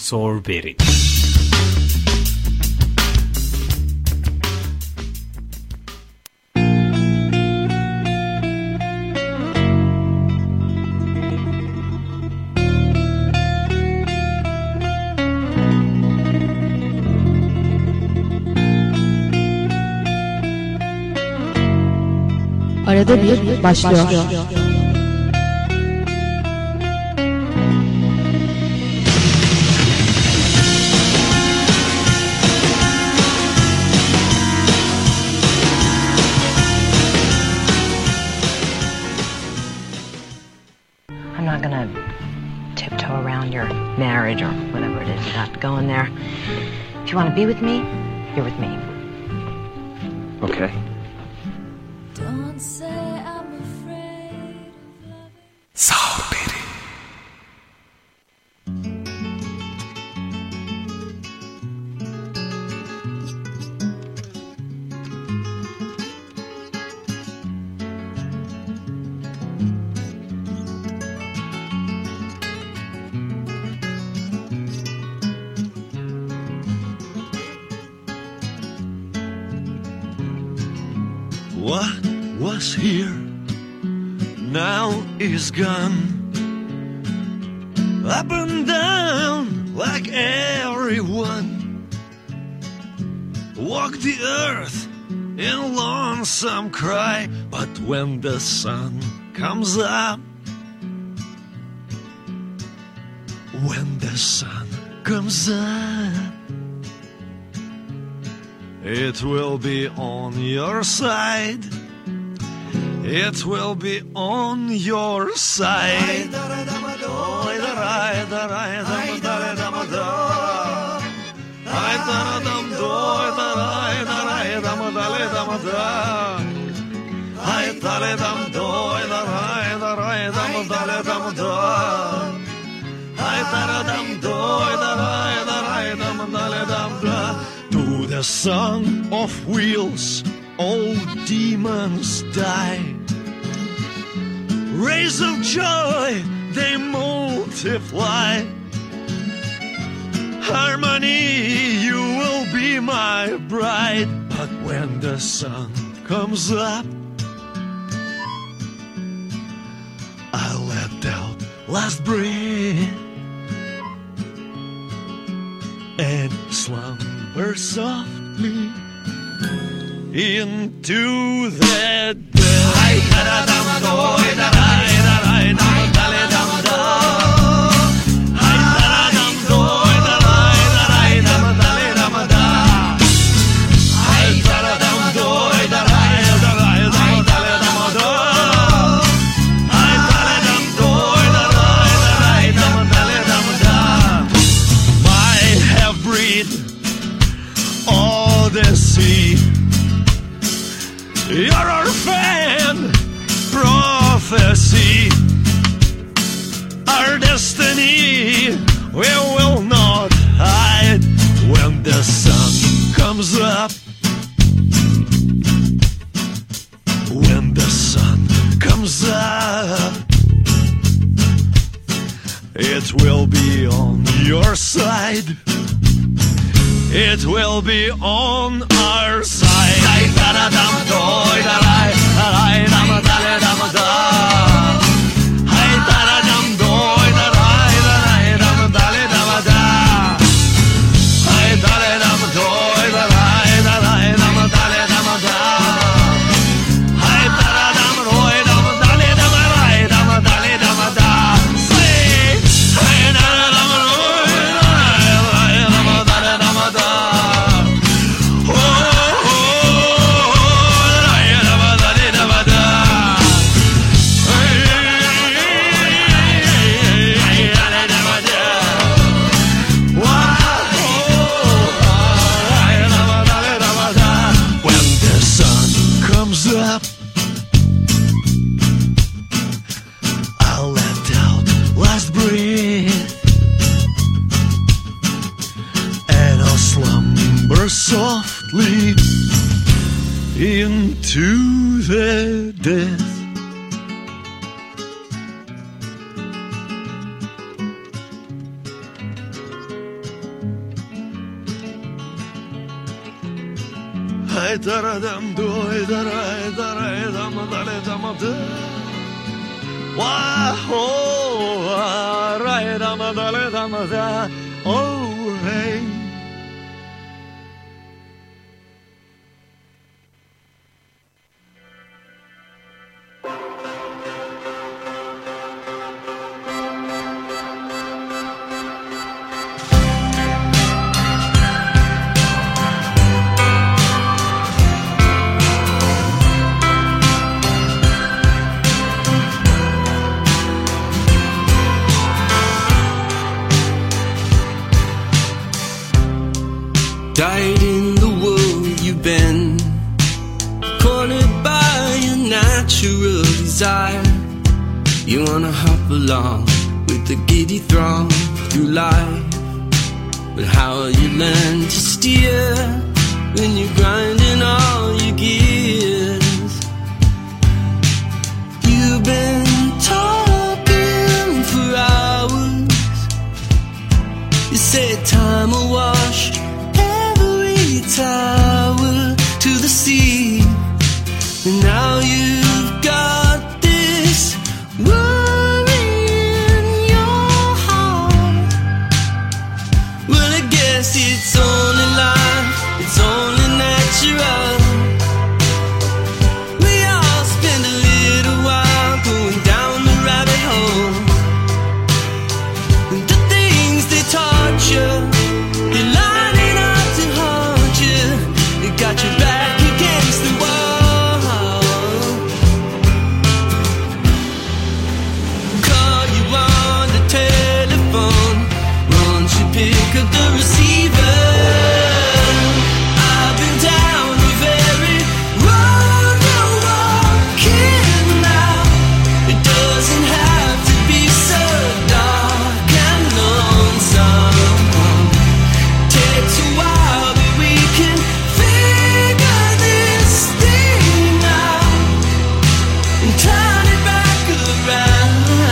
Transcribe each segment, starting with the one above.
Sorberi. Arada bir başlıyor. I'm not gonna tiptoe around your marriage or whatever it is you got going there. If you want to be with me, you're with me. Okay. Don't say I'm afraid of loving. Sorberi. What was here now is gone. Up and down like everyone. Walk the earth in lonesome cry. But when the sun comes up, when the sun comes up, it will be on your side. It will be on your side. To the song of wheels, all demons die. Rays of joy, they multiply. Harmony, you will be my bride. But when the sun comes up, I'll let out last breath and slumber softly into the Odyssey. You're our fan prophecy, our destiny. We will not hide when the sun comes up. When the sun comes up, it will be on your side. It will be on our side. Up, I'll let out last breath and I'll slumber softly into the death. Oh, hey. Died in the world you've been, cornered by your natural desire. You wanna hop along with the giddy throng through life, but how will you learn to steer when you're grinding all your gears? You've been talking for hours. You said time will wash tower to the sea, and now you've got this worry in your heart. Well, I guess it's only life, it's only natural. We all spend a little while going down the rabbit hole, and the things they taught you, they lining up to haunt you. They got your back against the wall. Call you on the telephone, won't you pick up the receiver? I've been down the very road you're walking now. It doesn't have to be so dark and lonesome. Takes a while, but we can figure this thing out and turn it back around.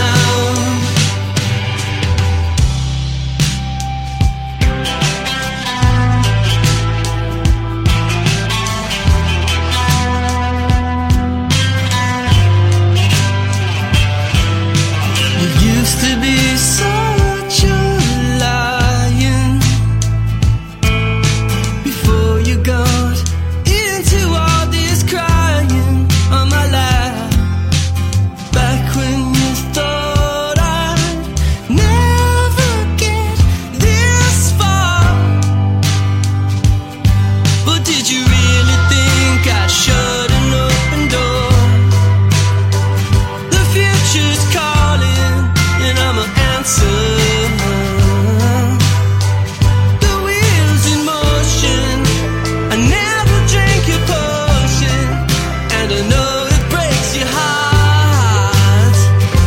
You used to be such a lion before you got into all this crying on my lap. Back when you thought I'd never get this far. But did you really think I'd shut an open door? The future's calling and I'ma answer. The wheels in motion, I never drink your potion, and I know it breaks your heart.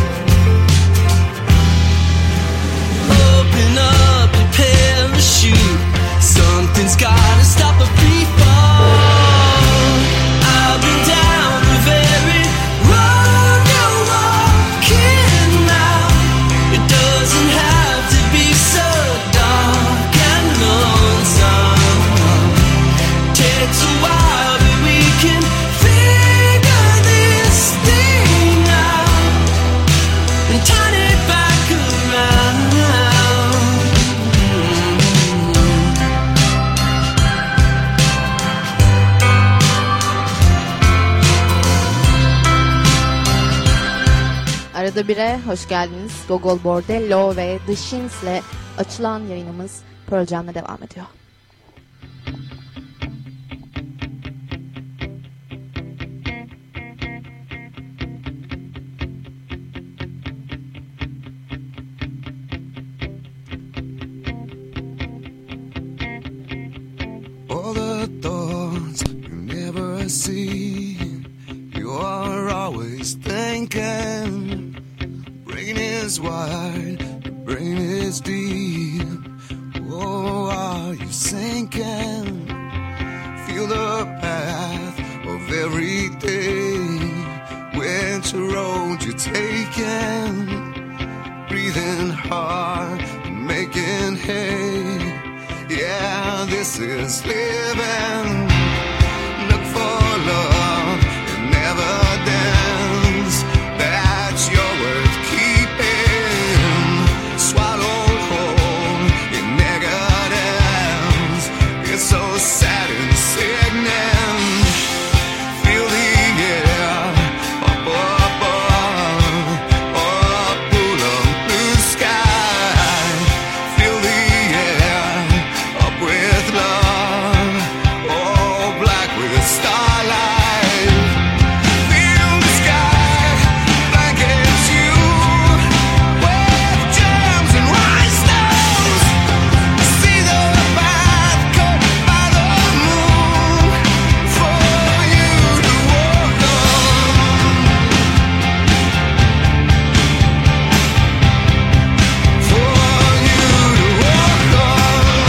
Open up your parachute, something's gotta stop a free fall. I've been down the very road you're walking now. It doesn't have to be so dark and lonesome. Takes a while, but we can figure this thing out and turn it back around. Arada bire hoş geldiniz. Gogol Bordello ve The Shins'le açılan yayınımız Pearl Jam'le devam ediyor. All the thoughts you never see, you are always thinking. Brain is wide, the brain is deep. Oh, are you sinking? Feel the path of every day. Which road you're taking? Breathing hard and making hay. Yeah, this is living. the starlight. Feel the sky blankets you with gems and rhinestones. See the path cut by the moon for you to walk on. For you to walk on.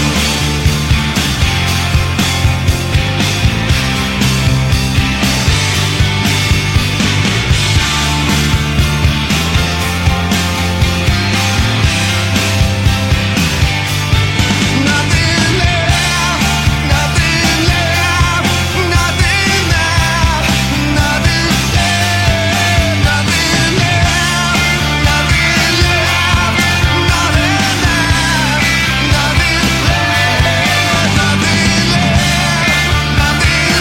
Nothing left, nothing left, nothing left, nothing left, nothing left, nothing left, nothing left, nothing left, nothing left, nothing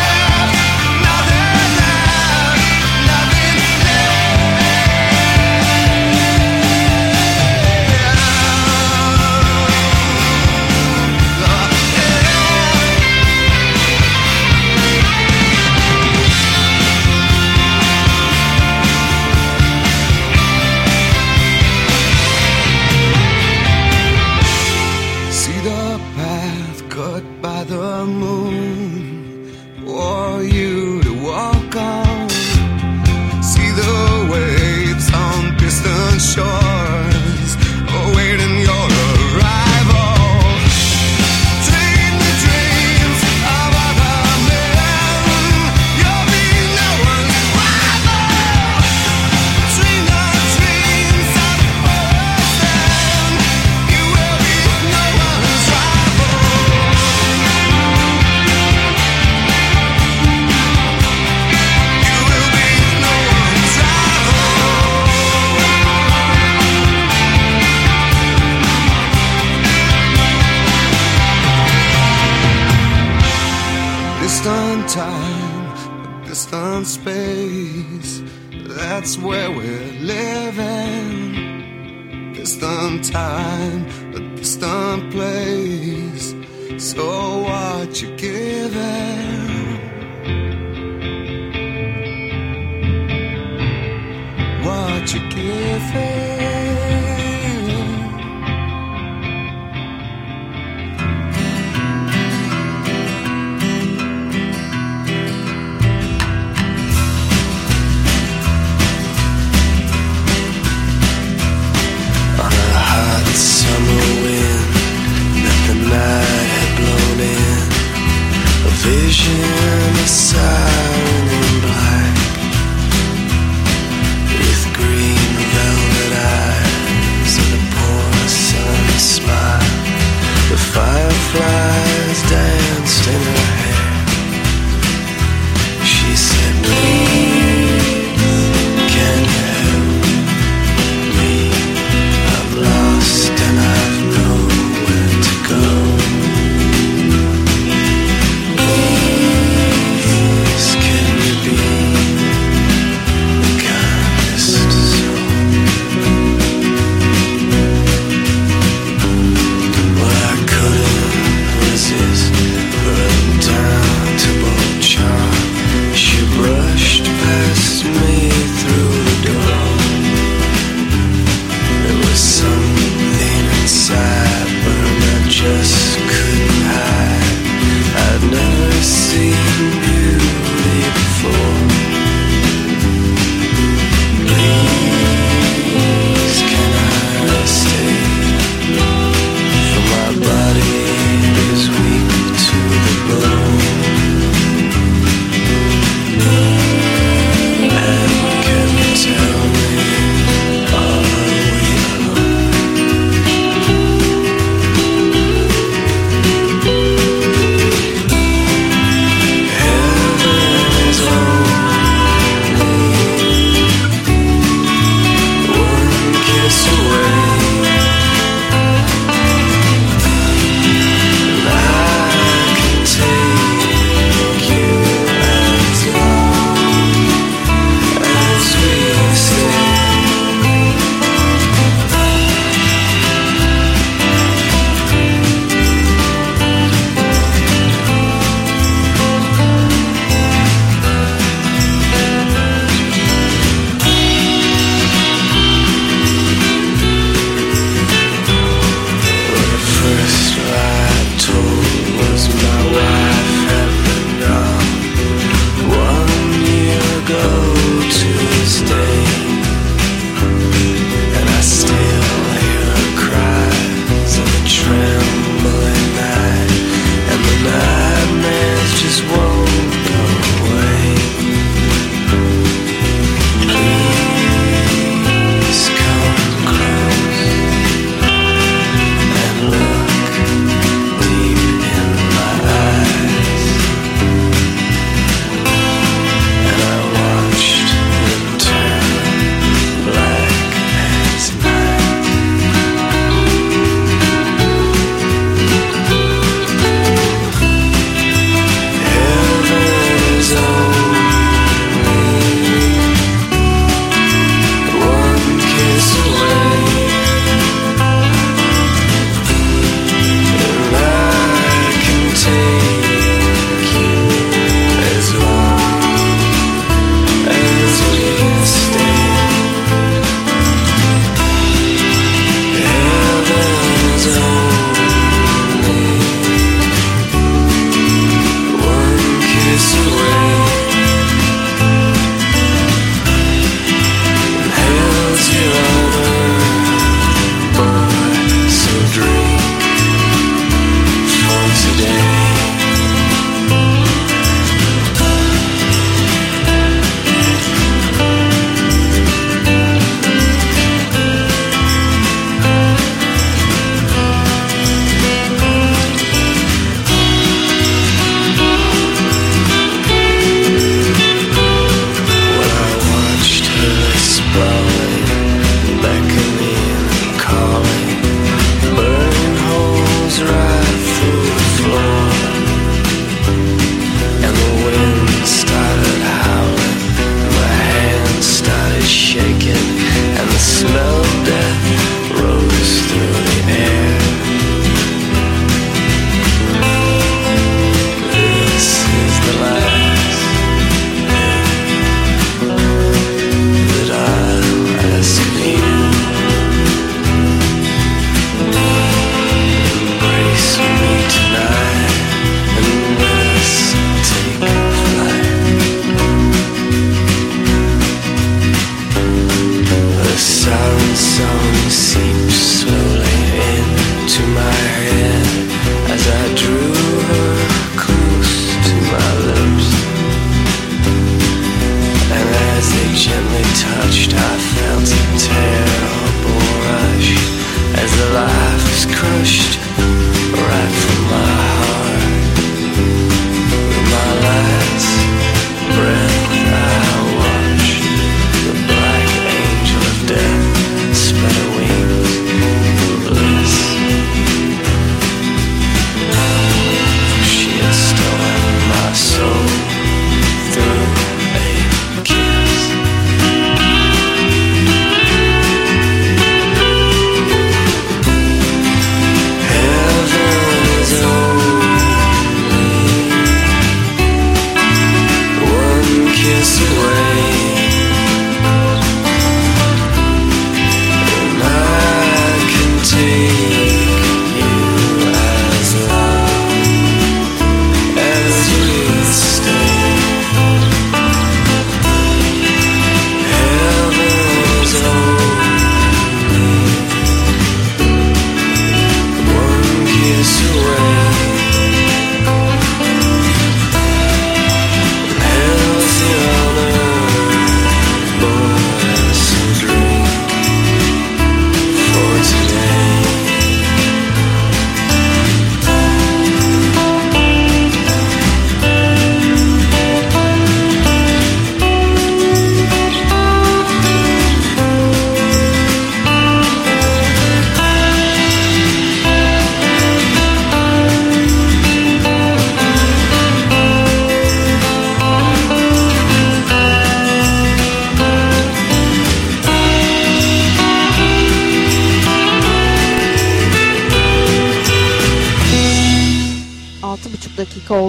See the path cut by the moon for you to walk on. See the waves on distant shores awaiting your arrival. Dream the dreams of other men. You'll be no one's rival. Dream the dreams of person. You will be no one's rival. You will be no one's rival. Distant time, distant space. That's where we're living. Distant time, a distant place. So what you giving? What you giving? On a hot summer wind that the night had blown in, a vision of siren in black, with green velvet eyes and a porcelain smile. The fireflies danced in her hair. She said, "Please, can you help me? I'm lost and I've nowhere to go. Please,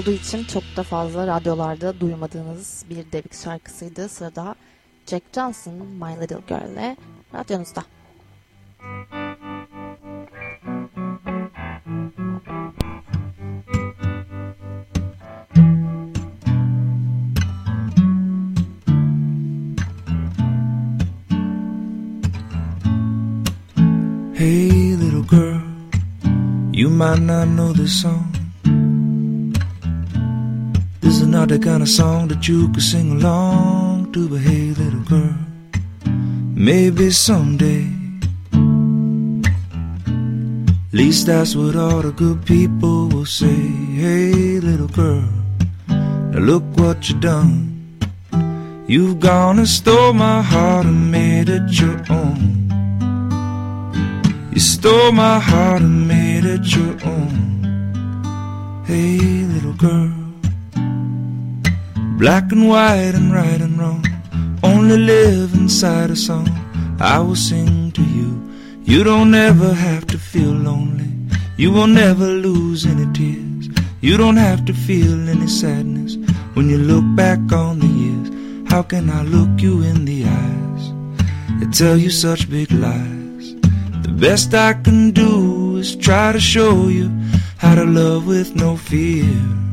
olduğu için çok da fazla radyolarda duymadığınız bir Derek şarkısıydı. Sırada Jack Johnson, My Little Girl'le radyonuzda. Hey little girl, you might not know this song. This is not the kind of song that you could sing along to, but hey little girl, maybe someday. At least that's what all the good people will say. Hey little girl, now look what you done. You've gone and stole my heart and made it your own. You stole my heart and made it your own. Hey little girl, black and white and right and wrong, only live inside a song I will sing to you. You don't ever have to feel lonely, you will never lose any tears. You don't have to feel any sadness when you look back on the years. How can I look you in the eyes and tell you such big lies? The best I can do is try to show you how to love with no fear.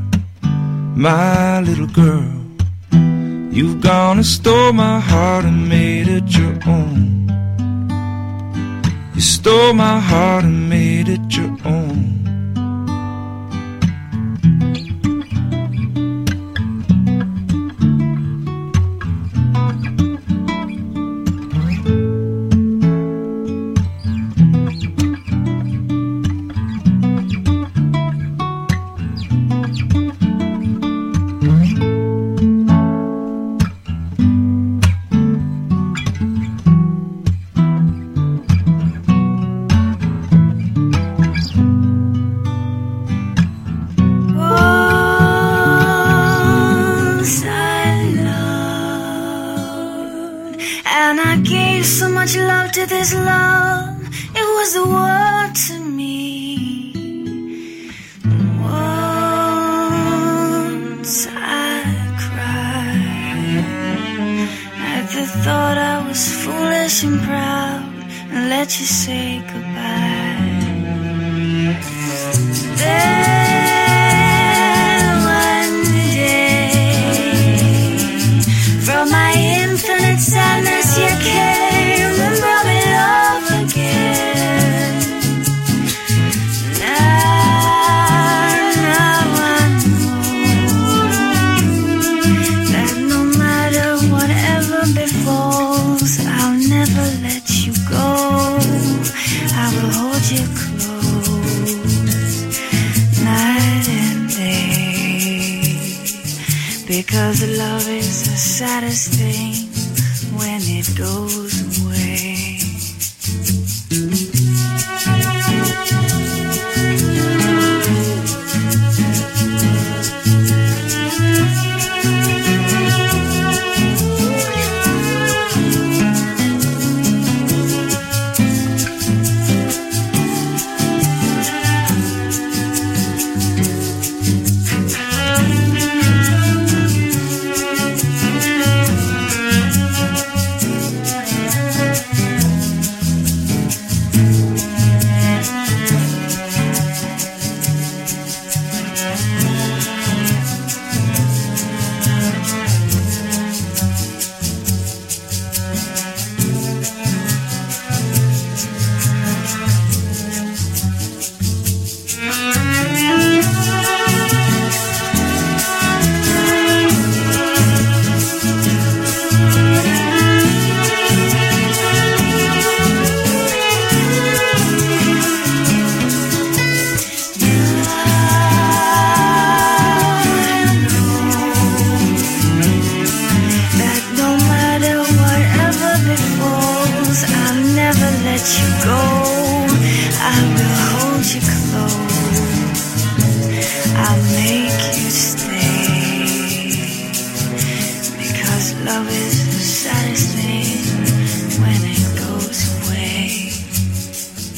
My little girl, you've gone and stole my heart and made it your own. You stole my heart and made it your own. This love, it was the world to me. Once I cried at the thought I was foolish and proud and let you say goodbye. Then one day, from my infinite sadness you came and brought me love again. Now I know that no matter whatever befalls, I'll never let you go. I will hold you close night and day, because love is the saddest thing when it goes away.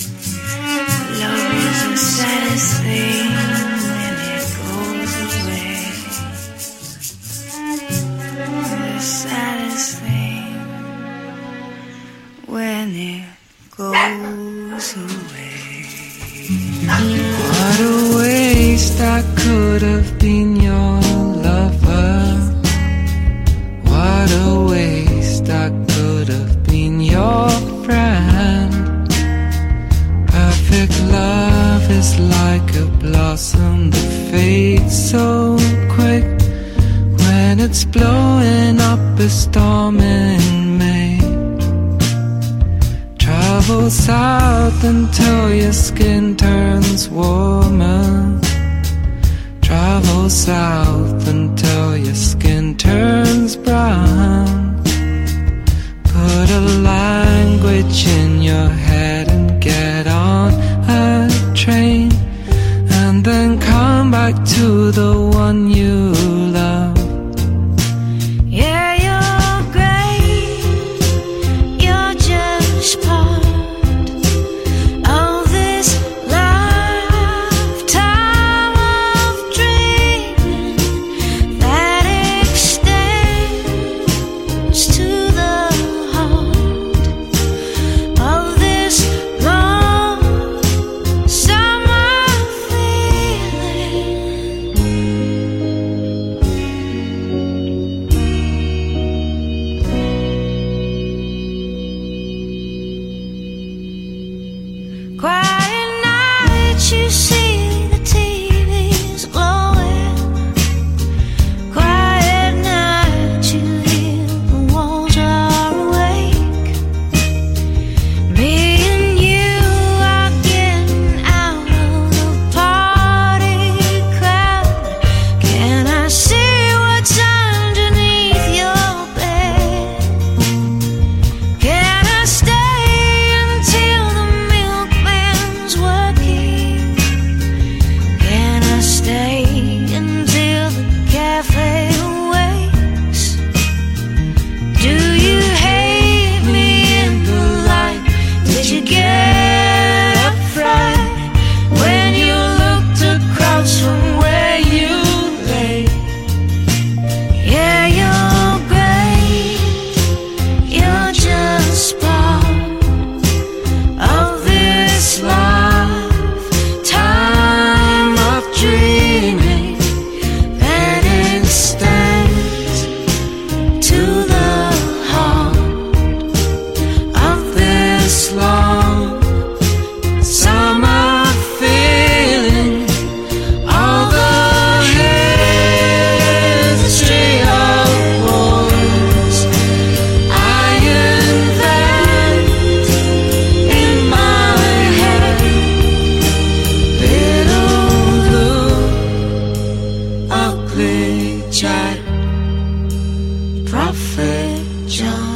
Saddest thing when it goes away. and it's blowing up a storm in May. Travel south until your skin turns warmer. Travel south until your skin turns brown. Put a language in your head and get on a train, and then come back to the one you love. Yeah, you're great. You're just part of this lifetime of dreaming that extends to the heart of this long summer feeling. Quiet night, you see the TV's glowing. Quiet night, you hear the walls are awake. Me and you are getting out of the party crowd. Can I see what's underneath your bed? Can I stay until the milkman's working? Can I stay until the cafe wakes? Do you hate me in the light? Did you get a fright when you looked across from where you lay? Yeah, you're great. You're just part of this lifetime of dreaming that extends to the heart of this long summer feeling. All the history of wars I invent in my head. Little blue, ugly Jack, Prophet John.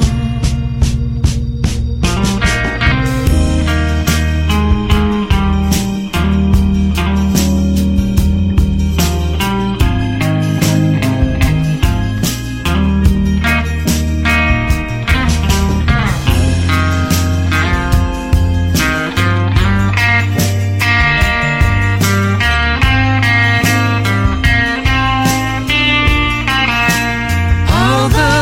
All the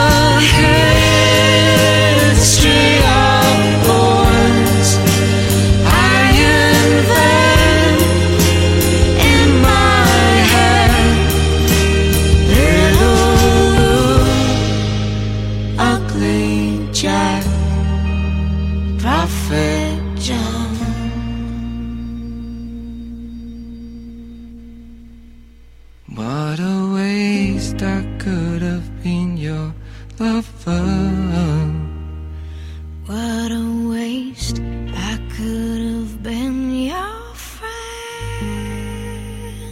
history of wars I invent in my head. Little ugly Jack, Prophet John. What a waste, I could have been your lover. What a waste, I could have been your friend.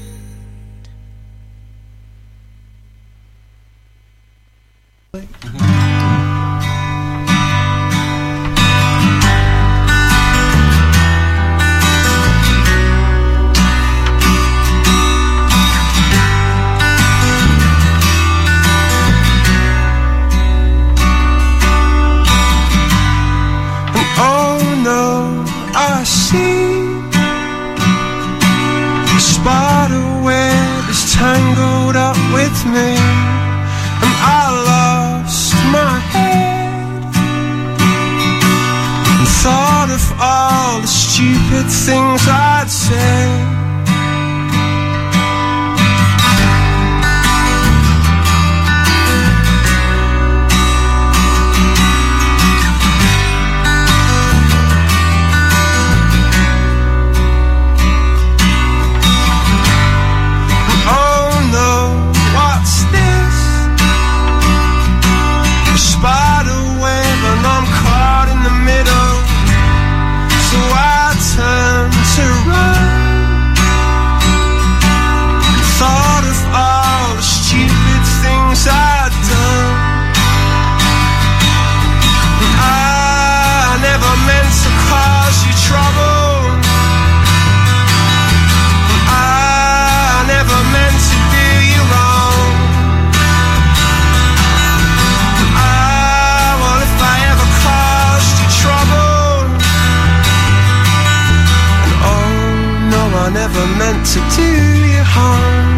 And oh no, I see a spider web is tangled up with me, and I lost my head and thought of all the stupid things I'd said. Oh no, what's to do you harm.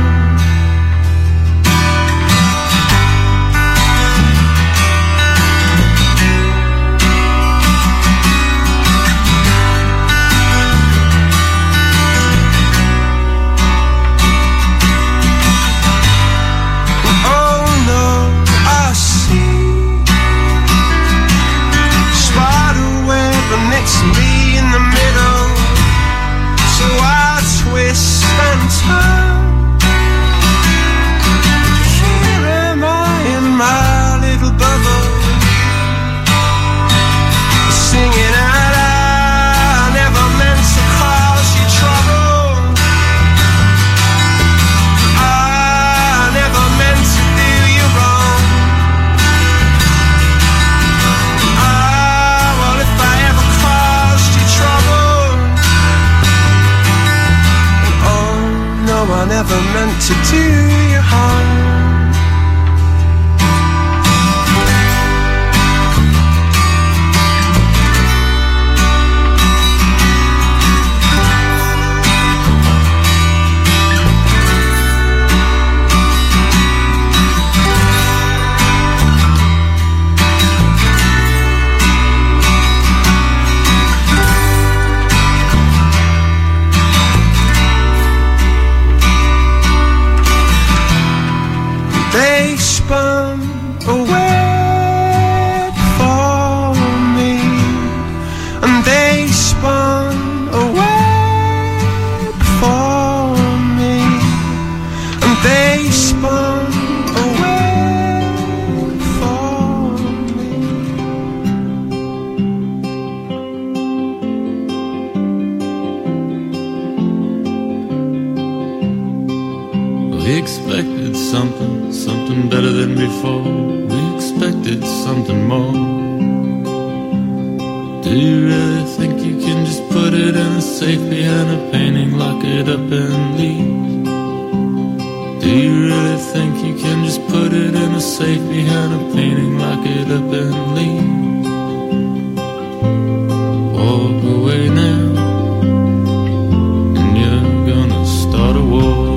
It's me in the middle, so I twist and turn. Here am I in my little bubble, singing out, I never meant to cause you trouble. I never meant to do you wrong. Well, if I ever caused you trouble, oh no, I never meant to do you harm. They spun a web for me, and they spun a web for me, and they spun a web for me. We expected something better than before. We expected something more. Do you really think you can just put it in a safe behind a painting, lock it up and leave? Do you really think you can just put it in a safe behind a painting, lock it up and leave? Walk away now, and you're gonna start a war.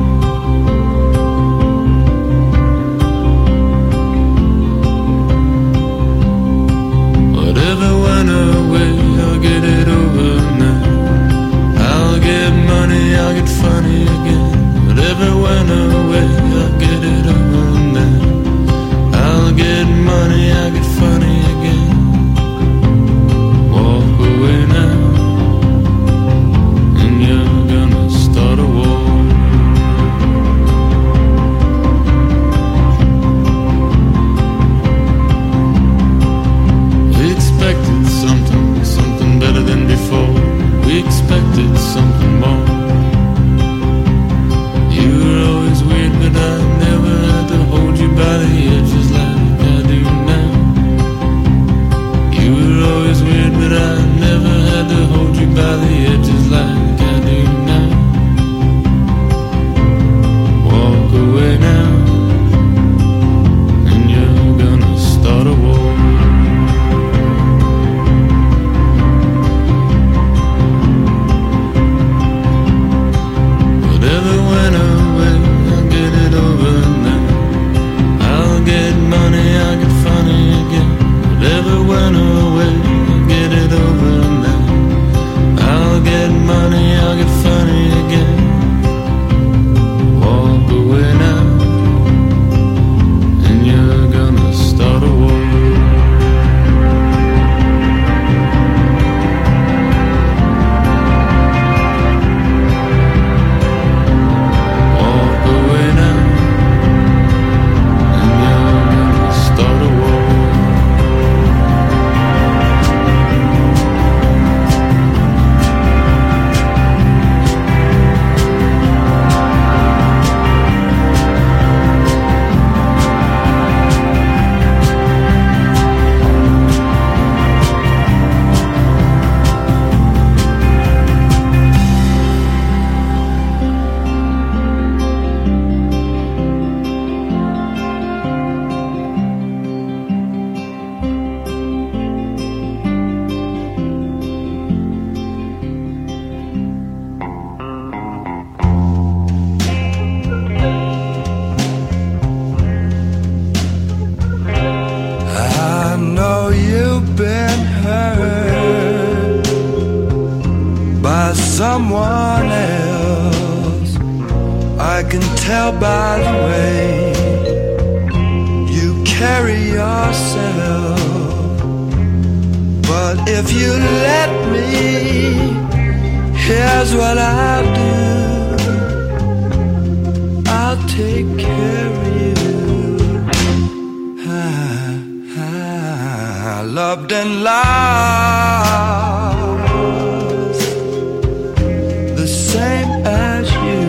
I'll get it over now. I'll get money, I'll get funny again. Whatever went away, I'll get it over now. I'll get money, I'll get funny again. someone else. I can tell by the way you carry yourself. But if you let me, here's what I'll do. I'll take care of you. Loved and lost, the same as you.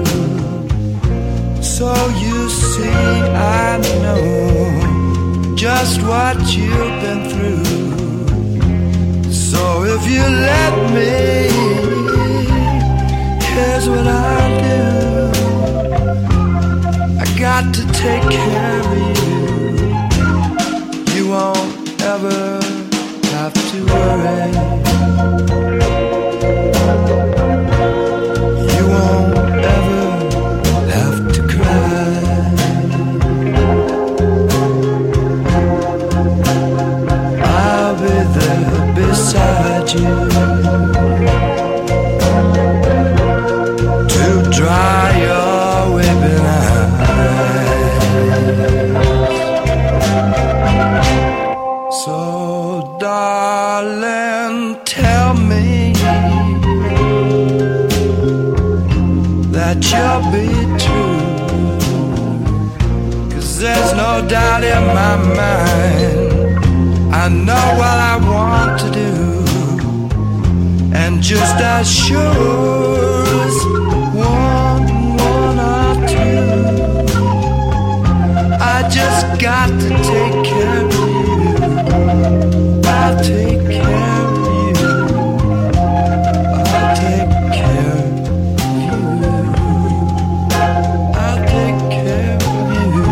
So you see, I know just what you've been through. So if you let me, here's what I'll do. I got to take care of you. You won't ever have to worry. You won't ever have to cry. I'll be there beside you to dry your weeping eyes. So, darling, tell me that you'll be true, 'cause there's no doubt in my mind. I know what I want to do, and just as sure as one or two, I just got to take care of you. I'll take care of you. I'll take care of you. I'll take care of you.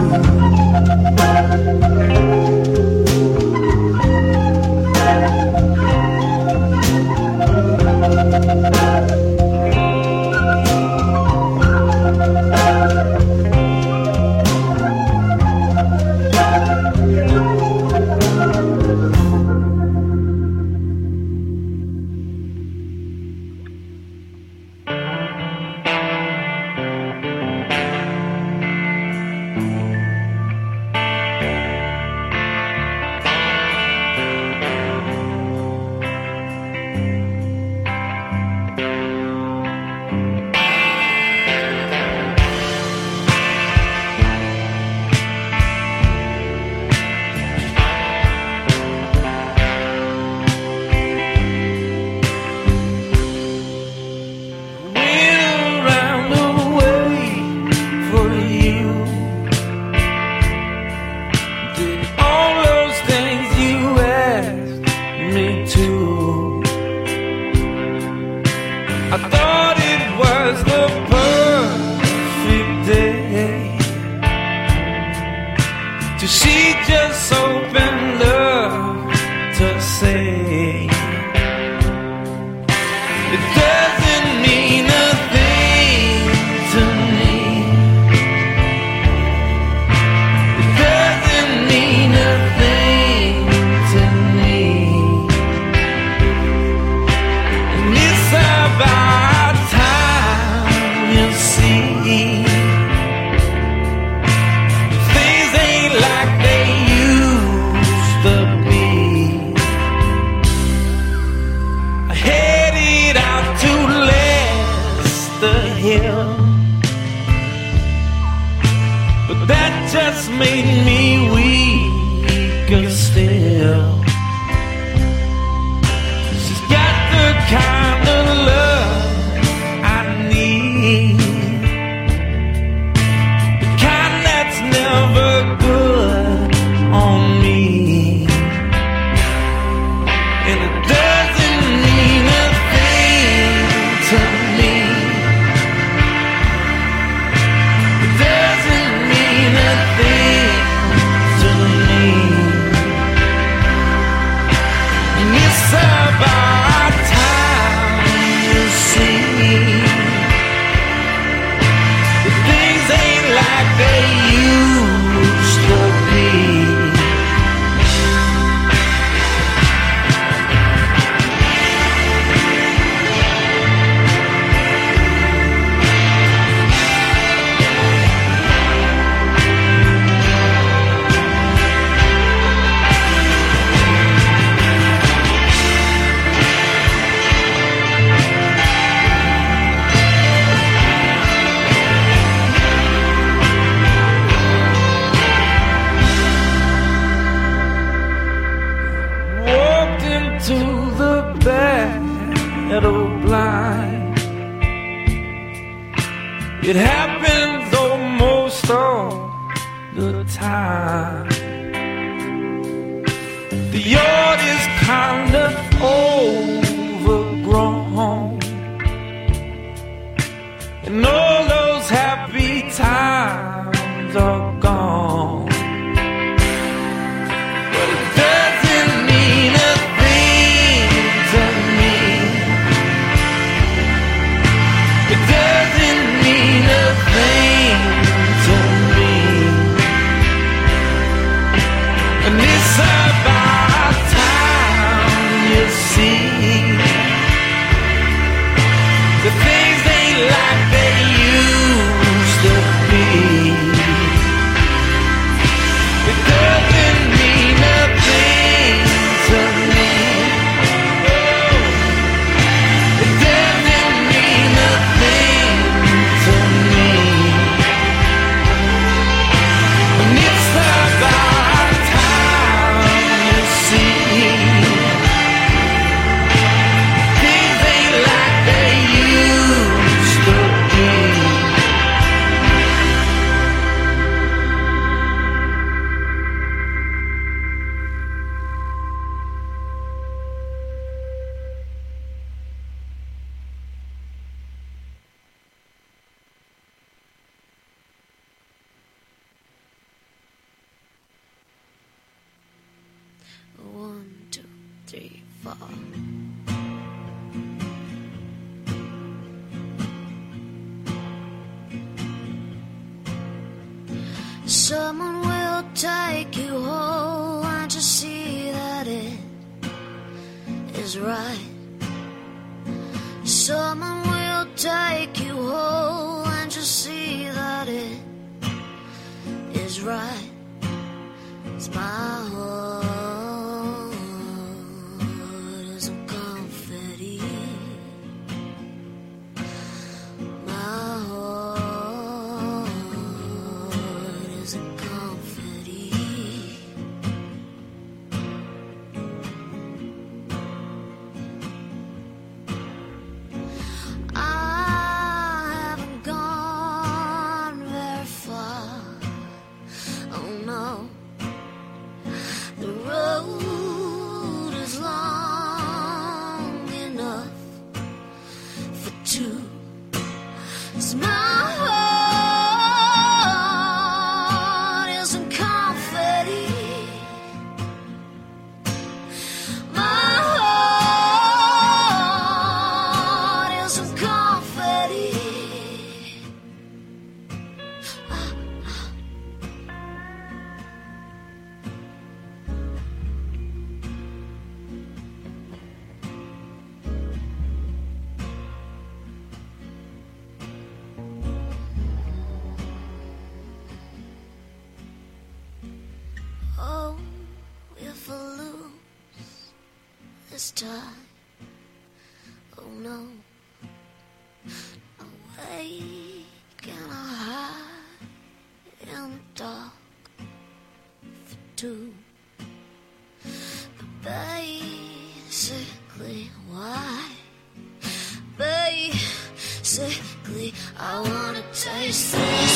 It happens almost all the time. The yard is kind of overgrown, and all those happy times are gone. But it doesn't mean a thing to me. It doesn't mean a thing to me. And it's about time you see the things ain't like they used to be. It doesn't mean a thing to me. It doesn't mean a thing to me. And it's about time you see things ain't like they used to be. One, two, three, four. Someone will take you home and just see that it is right. Someone will take you home and just see that it is right. It's my heart isn't confetti. My heart isn't confetti. I haven't gone very far. Oh no. The road is long enough for two. It's my heart isn't confetti. My heart isn't confetti. Oh, if I lose this time, oh no, I'll wake and I'll hide in the dark for two. But basically, why? Basically, I wanna taste this.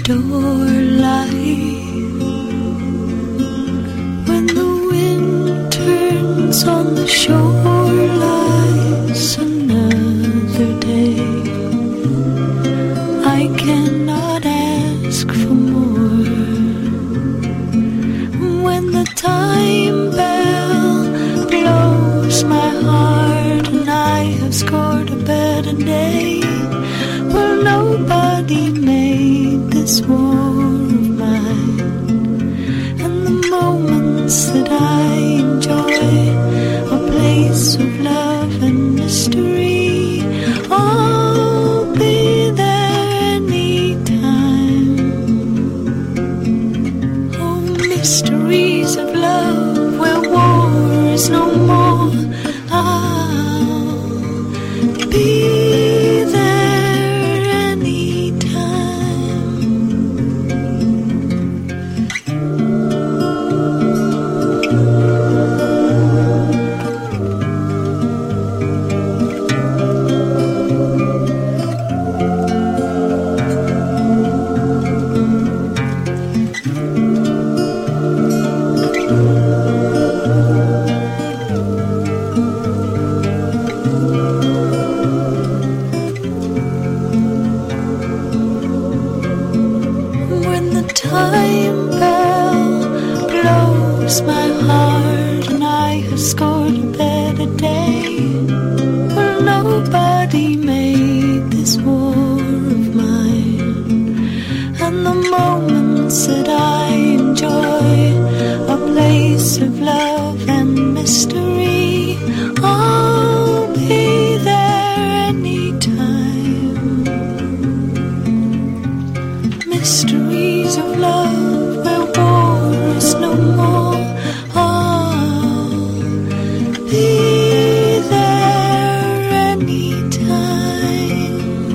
adore life. When the wind turns on the shore, lies another day. I cannot ask for more. When the time bell blows my heart and I have scored a better day, well, nobody made this war of mine. And the moments that I enjoy, a place of love and mystery, I'll be there anytime. Oh, mysteries of love where war is no more, I'll be there anytime. When the time bell blows my heart and I have scored a better day, well, nobody made this war of mine. And the moments that I enjoy, a place of love and mystery, I'll be there anytime. Mysteries of love where war is no more, I'll be there anytime.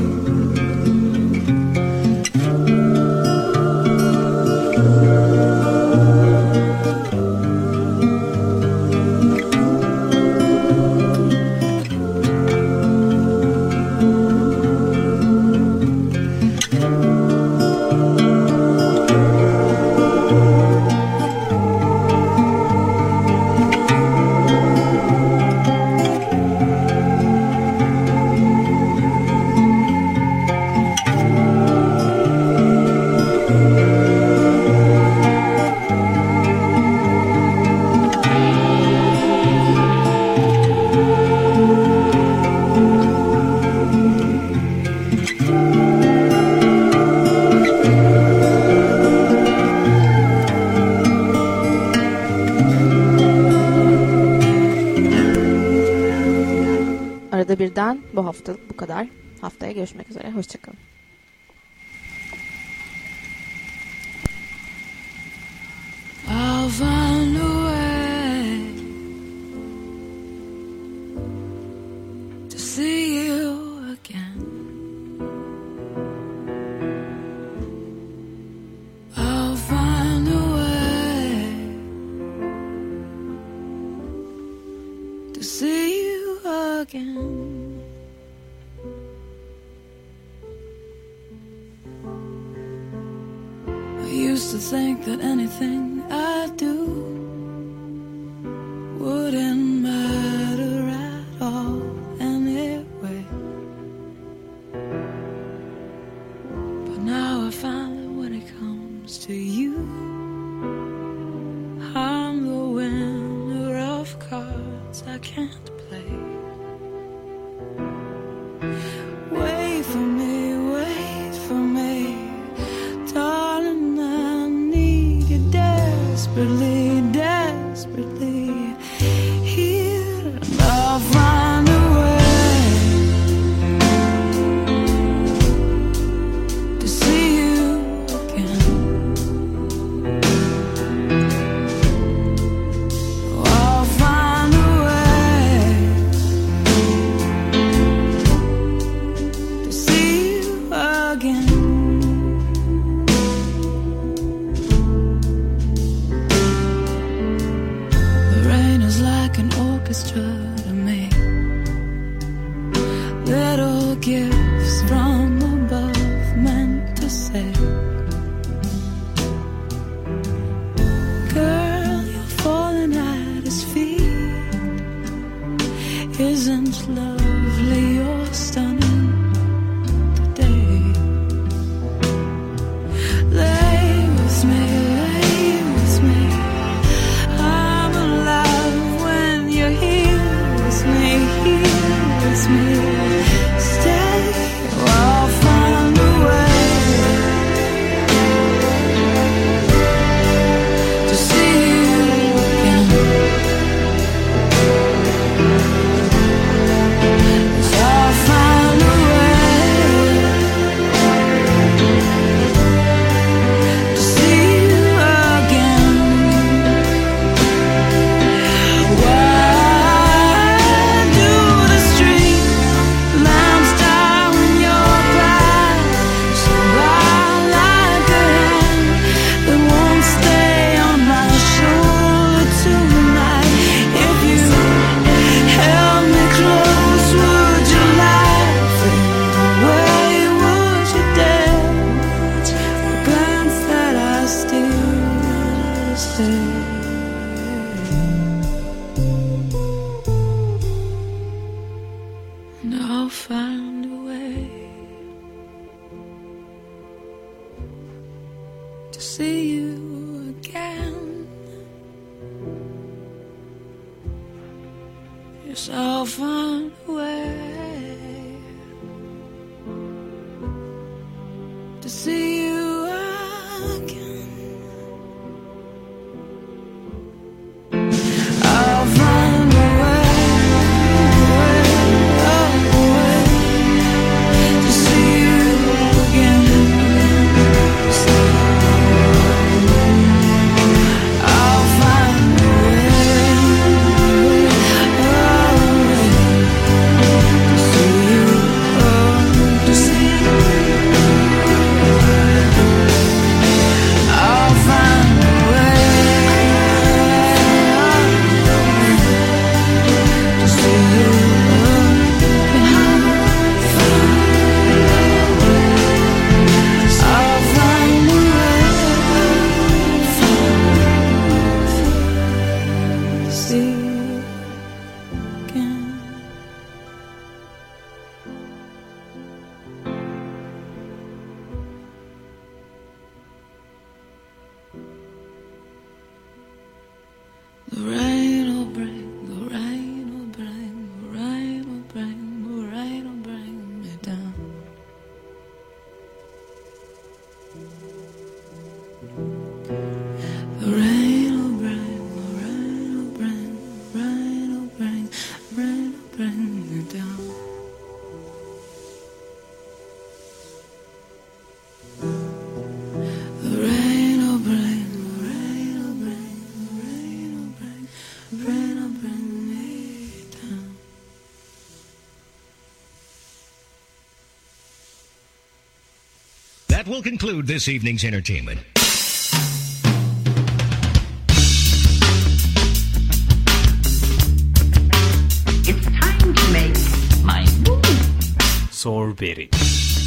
Arada birden bu haftalık bu kadar. Haftaya görüşmek üzere. Hoşçakalın. I'll find a way to see you again. I'll find a way to see you again. I used to think that anything I do wouldn't matter at all anyway. But now I find that when it comes to you, I'm the winner of cards I can't play. Wait for me, darling, I need you desperately, desperately. Here, and I'll find a way to see you again. I'll find a way to see you again. Orchestra to me, little gifts from above meant to say Yes, I'll find a way to see you again. I'll find a way to see you again. I'll find a way to see you, to see you. I'll find a way to see you again. I'll find a way to see you again. The rain will bring, the rain will bring, the rain will bring, the rain will bring me down. The rain will bring, the rain will bring, the rain will bring, the rain will bring me down. The rain will bring, the rain will bring, the rain will bring, the rain will bring me down. That will conclude this evening's entertainment. It's time to make my move. Sorberry.